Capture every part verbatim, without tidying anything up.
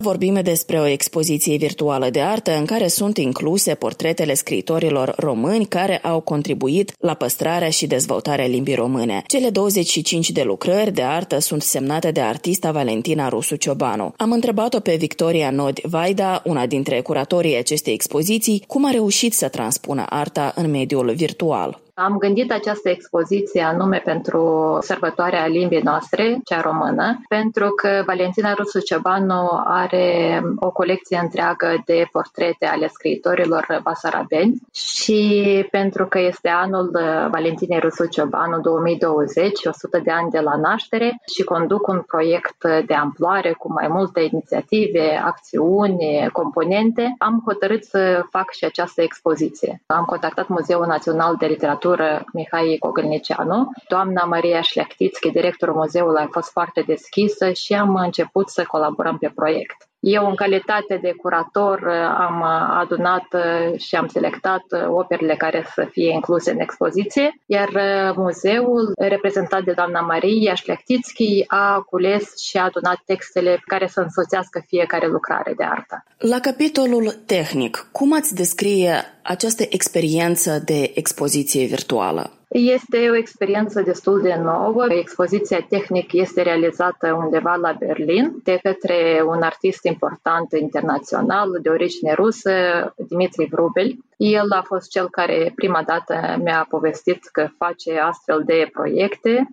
Vorbim despre o expoziție virtuală de artă în care sunt incluse portretele scriitorilor români care au contribuit la păstrarea și dezvoltarea limbii române. Cele douăzeci și cinci de lucrări de artă sunt semnate de artista Valentina Rusu Ciobanu. Am întrebat-o pe Victoria Nodi Vaida, una dintre curatorii acestei expoziții, cum a reușit să transpună arta în mediul virtual. Am gândit această expoziție anume pentru sărbătoarea limbii noastre, cea română, pentru că Valentina Rusu Ciobanu are o colecție întreagă de portrete ale scriitorilor basarabeni și pentru că este anul Valentinei Rusu Ciobanu două mii douăzeci, o sută de ani de la naștere, și conduc un proiect de amploare cu mai multe inițiative, acțiuni, componente, am hotărât să fac și această expoziție. Am contactat Muzeul Național de Literatură Mihai Cogălnicianu. Doamna Maria Șleachtițchi, directorul muzeului, a fost foarte deschisă și am început să colaborăm pe proiect. Eu, în calitate de curator, am adunat și am selectat operele care să fie incluse în expoziție, iar muzeul, reprezentat de doamna Maria Șleachtițchi, a cules și a adunat textele care să însoțească fiecare lucrare de artă. La capitolul tehnic, cum ați descrie această experiență de expoziție virtuală? Este o experiență destul de nouă. Expoziția tehnic este realizată undeva la Berlin de către un artist important internațional de origine rusă, Dmitri Vrubel. El a fost cel care prima dată mi-a povestit că face astfel de proiecte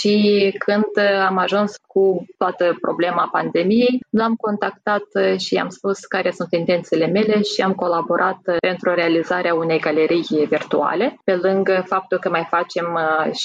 și când am ajuns cu toată problema pandemiei, l-am contactat și i-am spus care sunt intențiile mele și am colaborat pentru realizarea unei galerii virtuale, pe lângă faptul că mai facem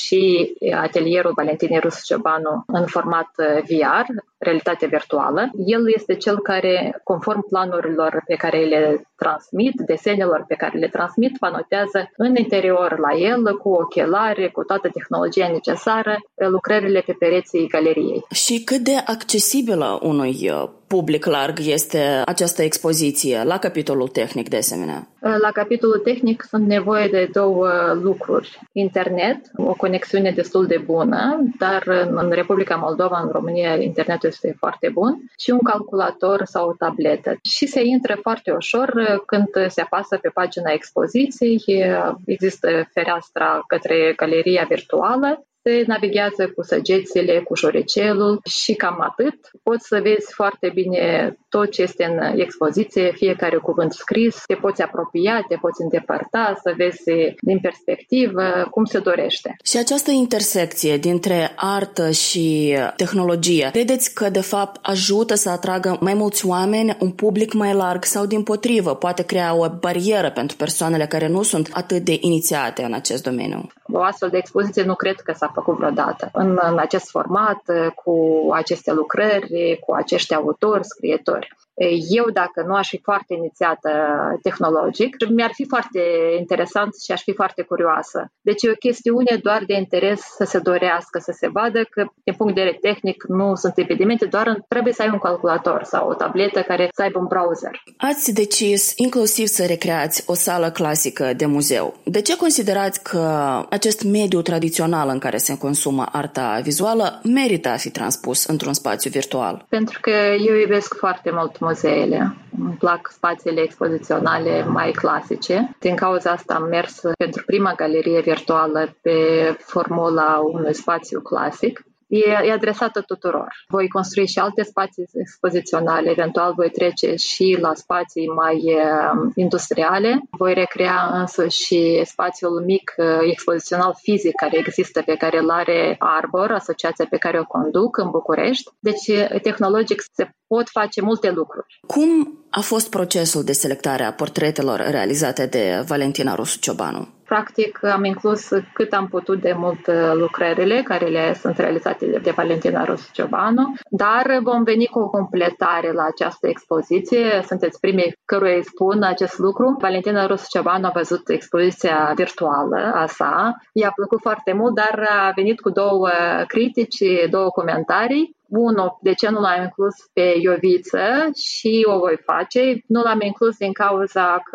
și atelierul Valentinei Rusu Ciobanu în format V R, realitate virtuală. El este cel care, conform planurilor pe care le transmit, desenelor pe care le transmit, panotează în interior la el, cu ochelari, cu toată tehnologia necesară, lucrările pe pereții galeriei. Și cât de accesibilă unui public larg este această expoziție, la capitolul tehnic de asemenea? La capitolul tehnic sunt nevoie de două lucruri. Internet, o conexiune destul de bună, dar în Republica Moldova, în România, internetul este foarte bun, și un calculator sau o tabletă. Și se intră foarte ușor când se apasă pe pagina expoziției, există fereastra către galeria virtuală, se navighează cu săgețile, cu șoricelul și cam atât. Poți să vezi foarte bine tot ce este în expoziție, fiecare cuvânt scris, te poți apropia, te poți îndepărta, să vezi din perspectivă cum se dorește. Și această intersecție dintre artă și tehnologie, credeți că de fapt ajută să atragă mai mulți oameni, un public mai larg, sau dimpotrivă poate crea o barieră pentru persoanele care nu sunt atât de inițiate în acest domeniu? O astfel de expoziție nu cred că s-a făcut vreodată în, în acest format, cu aceste lucrări, cu acești autori, scriitori. Eu, dacă nu aș fi foarte inițiată tehnologic, mi-ar fi foarte interesant și aș fi foarte curioasă. Deci e o chestiune doar de interes să se dorească, să se vadă că, din punct de vedere tehnic, nu sunt impedimente, doar trebuie să ai un calculator sau o tabletă care să aibă un browser. Ați decis inclusiv să recreați o sală clasică de muzeu. De ce considerați că acest mediu tradițional în care se consumă arta vizuală merită a fi transpus într-un spațiu virtual? Pentru că eu iubesc foarte mult muzeele. Îmi plac spațiile expoziționale mai clasice. Din cauza asta am mers pentru prima galerie virtuală pe formula unui spațiu clasic. E, e adresată tuturor. Voi construi și alte spații expoziționale, eventual voi trece și la spații mai uh, industriale. Voi recrea însă și spațiul mic uh, expozițional fizic care există, pe care îl are Arbor, asociația pe care o conduc în București. Deci, tehnologic se pot face multe lucruri. Cum a fost procesul de selectare a portretelor realizate de Valentina Rusu Ciobanu? Practic, am inclus cât am putut de mult lucrările care le sunt realizate de Valentina Rusu Ciobanu, dar vom veni cu o completare la această expoziție. Sunteți primii căruia îi spun acest lucru. Valentina Rusu Ciobanu a văzut expoziția virtuală a sa, i-a plăcut foarte mult, dar a venit cu două critici, două comentarii. Unul, de ce nu l-am inclus pe Ioviță, și o voi face. Nu l-am inclus din cauza că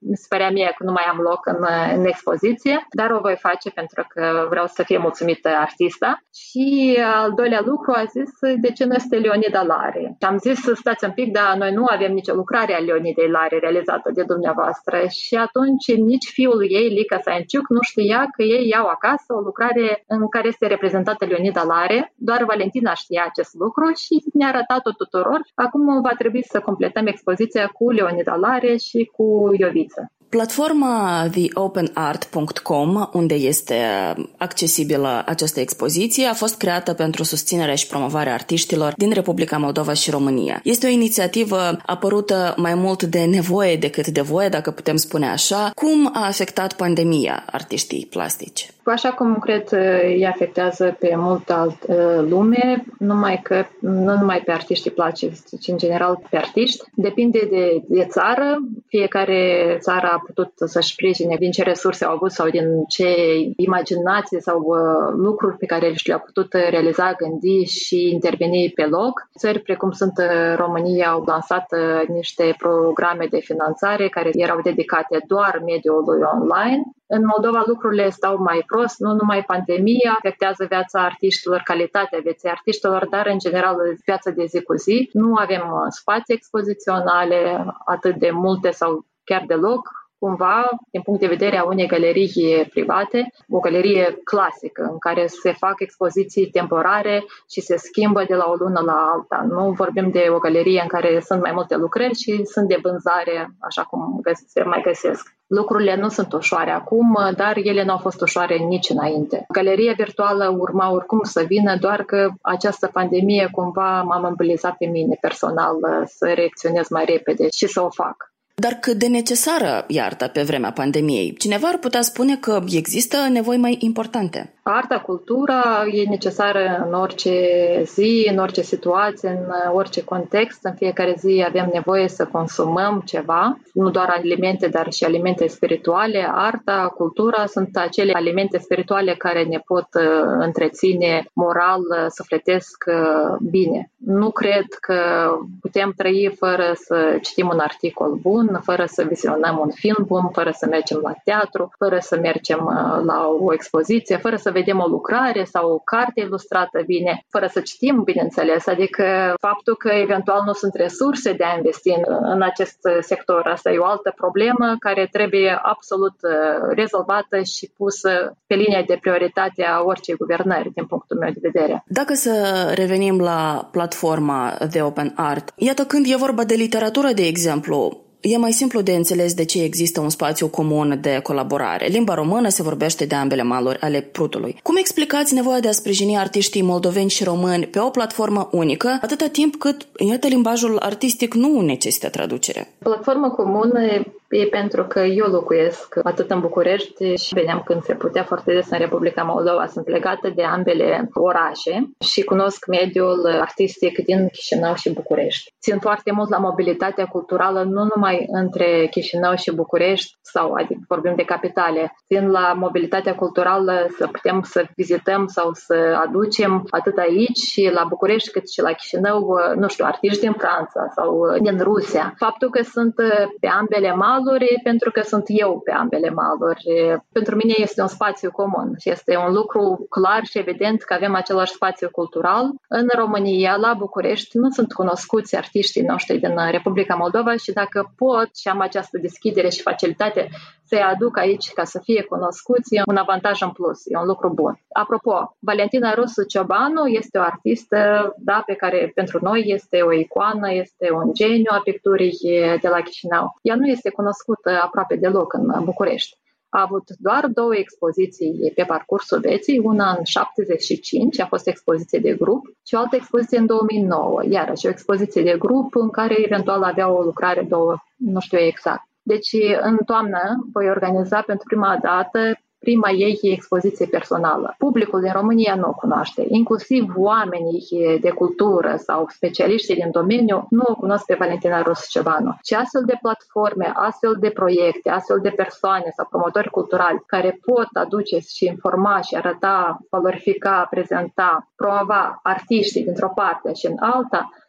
mi se părea mie că nu mai am loc în, în expoziție, dar o voi face pentru că vreau să fie mulțumită artista. Și al doilea lucru a zis, de ce nu este Leonida Lare? Și am zis, stați un pic, dar noi nu avem nicio lucrare a Leonidei Lare realizată de dumneavoastră. Și atunci nici fiul ei, Lica Sainciuc, nu știa că ei iau acasă o lucrare în care este reprezentată Leonida Lare. Doar Valentina știa acest lucru și ne-a arătat-o tuturor. Acum va trebui să completăm expoziția cu Leonida Lare și cu Ioviță. Platforma the open art punct com, unde este accesibilă această expoziție, a fost creată pentru susținerea și promovarea artiștilor din Republica Moldova și România. Este o inițiativă apărută mai mult de nevoie decât de voie, dacă putem spune așa. Cum a afectat pandemia artiștii plastici? Așa cum cred îi afectează pe multă altă lume, numai că nu numai pe artiștii plastici, ci în general pe artiști. Depinde de, de țară. Fiecare țară a putut să-și sprijine din ce resurse au avut sau din ce imaginație sau uh, lucruri pe care și le-au putut realiza, gândi și interveni pe loc. Țări precum sunt România au lansat uh, niște programe de finanțare care erau dedicate doar mediului online. În Moldova lucrurile stau mai prost, nu numai pandemia afectează viața artiștilor, calitatea vieții artiștilor, dar în general viața de zi cu zi. Nu avem spații expoziționale atât de multe sau chiar deloc. Cumva, din punct de vedere a unei galerii private, o galerie clasică în care se fac expoziții temporare și se schimbă de la o lună la alta. Nu vorbim de o galerie în care sunt mai multe lucrări și sunt de vânzare, așa cum se mai găsesc. Lucrurile nu sunt ușoare acum, dar ele nu au fost ușoare nici înainte. Galeria virtuală urma oricum să vină, doar că această pandemie cumva m-a mobilizat pe mine personal să reacționez mai repede și să o fac. Dar cât de necesară e arta pe vremea pandemiei? Cineva ar putea spune că există nevoi mai importante. Arta, cultura e necesară în orice zi, în orice situație, în orice context. În fiecare zi avem nevoie să consumăm ceva, nu doar alimente, dar și alimente spirituale. Arta, cultura sunt acele alimente spirituale care ne pot întreține moral, sufletesc bine. Nu cred că putem trăi fără să citim un articol bun, fără să vizionăm un film bun, fără să mergem la teatru, fără să mergem la o expoziție, fără să vedem o lucrare sau o carte ilustrată bine, fără să citim, bineînțeles. Adică faptul că eventual nu sunt resurse de a investi în, în acest sector, asta e o altă problemă care trebuie absolut rezolvată și pusă pe linia de prioritate a oricei guvernări, din punctul meu de vedere. Dacă să revenim la platforma The Open Art, iată, când e vorba de literatură, de exemplu, e mai simplu de înțeles de ce există un spațiu comun de colaborare. Limba română se vorbește de ambele maluri ale Prutului. Cum explicați nevoia de a sprijini artiștii moldoveni și români pe o platformă unică, atâta timp cât, iată, limbajul artistic nu necesită traducere? Platformă comună e pentru că eu locuiesc atât în București și veneam când se putea foarte des în Republica Moldova. Sunt legată de ambele orașe și cunosc mediul artistic din Chișinău și București. Țin foarte mult la mobilitatea culturală, nu numai între Chișinău și București, sau adică vorbim de capitale. Țin la mobilitatea culturală să putem să vizităm sau să aducem atât aici și la București cât și la Chișinău, nu știu, artiști din Franța sau din Rusia. Faptul că sunt pe ambele maluri, pentru că sunt eu pe ambele maluri. Pentru mine este un spațiu comun și este un lucru clar și evident că avem același spațiu cultural. În România, la București, nu sunt cunoscuți artiștii noștri din Republica Moldova și dacă pot și am această deschidere și facilitate să-i aduc aici ca să fie cunoscuți, e un avantaj în plus, e un lucru bun. Apropo, Valentina Rusu Ciobanu este o artistă, da, pe care pentru noi este o icoană, este un geniu a picturii de la Chișinău. Ea nu este cunoscută aproape deloc în București. A avut doar două expoziții pe parcursul vieții, una în șaptezeci și cinci, a fost expoziție de grup, și o altă expoziție în două mii nouă, iarăși o expoziție de grup în care eventual avea o lucrare, două, nu știu exact. Deci în toamnă voi organiza pentru prima dată prima ei expoziție personală. Publicul din România nu o cunoaște, inclusiv oamenii de cultură sau specialiștii din domeniu nu o cunosc pe Valentina Rusu Ciobanu. Și astfel de platforme, astfel de proiecte, astfel de persoane sau promotori culturali care pot aduce și informa și arăta, valorifica, prezenta, promova artiștii dintr-o parte și în alta,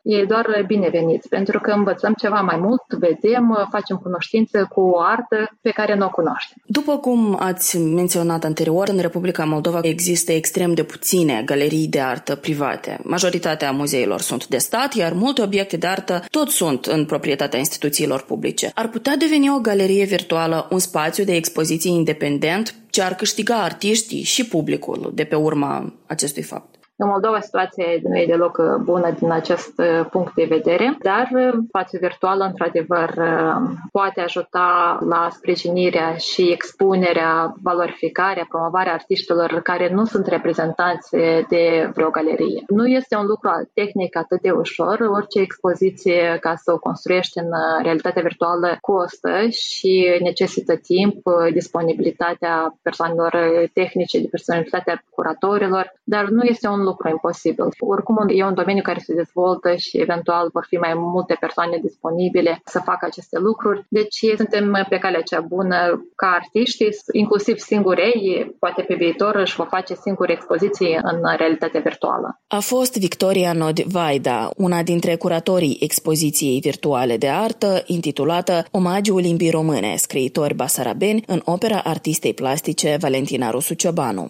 e doar binevenit, pentru că învățăm ceva mai mult, vedem, facem cunoștință cu o artă pe care nu o cunoaștem. După cum ați menționat anterior, în Republica Moldova există extrem de puține galerii de artă private. Majoritatea muzeilor sunt de stat, iar multe obiecte de artă tot sunt în proprietatea instituțiilor publice. Ar putea deveni o galerie virtuală un spațiu de expoziție independent ce ar câștiga artiștii și publicul de pe urma acestui fapt? În Moldova situația nu e deloc bună din acest punct de vedere, dar spațiul virtual, într-adevăr, poate ajuta la sprijinirea și expunerea, valorificarea, promovarea artiștilor care nu sunt reprezentanți de vreo galerie. Nu este un lucru tehnic atât de ușor. Orice expoziție, ca să o construiești în realitatea virtuală, costă și necesită timp, disponibilitatea persoanelor tehnice, disponibilitatea curatorilor, dar nu este un lucru imposibil. Oricum, e un domeniu care se dezvoltă și eventual vor fi mai multe persoane disponibile să facă aceste lucruri. Deci suntem pe calea cea bună ca artiști, inclusiv singurei, poate pe viitor își vor face singure expoziții în realitatea virtuală. A fost Victoria Nod-Vaida, una dintre curatorii expoziției virtuale de artă intitulată Omagiul limbii române, scriitori basarabeni, în opera artistei plastice Valentina Rusu Ciobanu.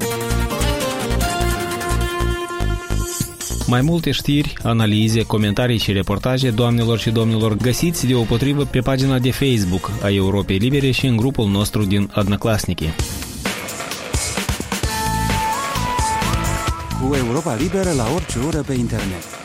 Mai multe știri, analize, comentarii și reportaje, doamnelor și domnilor, găsiți deopotrivă pe pagina de Facebook a Europei Libere și în grupul nostru din Odnoklassniki. Cu Europa Liberă la orice oră pe internet.